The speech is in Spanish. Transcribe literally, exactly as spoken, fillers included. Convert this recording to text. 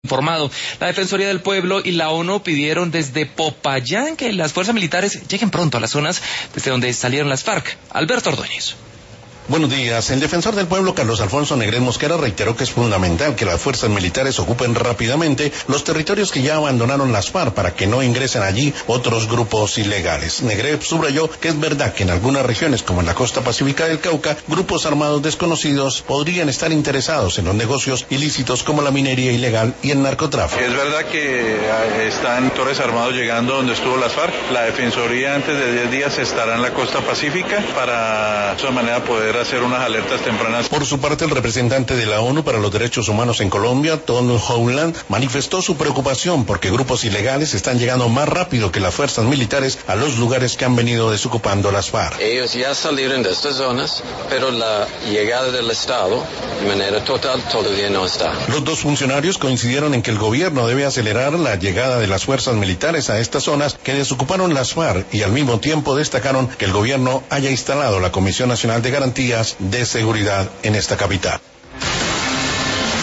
informado. La Defensoría del Pueblo y la ONU pidieron desde Popayán que las fuerzas militares lleguen pronto a las zonas desde donde salieron las FARC. Alberto Ordóñez. Buenos días. El defensor del pueblo, Carlos Alfonso Negret Mosquera, reiteró que es fundamental que las fuerzas militares ocupen rápidamente los territorios que ya abandonaron las FARC para que no ingresen allí otros grupos ilegales. Negret subrayó que es verdad que en algunas regiones, como en la costa pacífica del Cauca, grupos armados desconocidos podrían estar interesados en los negocios ilícitos como la minería ilegal y el narcotráfico. Es verdad que están actores armados llegando donde estuvo las FARC. La Defensoría antes de diez días estará en la costa pacífica para de esa manera poder hacer unas alertas tempranas. Por su parte, el representante de la ONU para los Derechos Humanos en Colombia, Tom Howland, manifestó su preocupación porque grupos ilegales están llegando más rápido que las fuerzas militares a los lugares que han venido desocupando las FARC. Ellos ya salieron de estas zonas, pero la llegada del Estado de manera total todavía no está. Los dos funcionarios coincidieron en que el gobierno debe acelerar la llegada de las fuerzas militares a estas zonas que desocuparon las FARC y al mismo tiempo destacaron que el gobierno haya instalado la Comisión Nacional de Garantías de Seguridad en esta capital.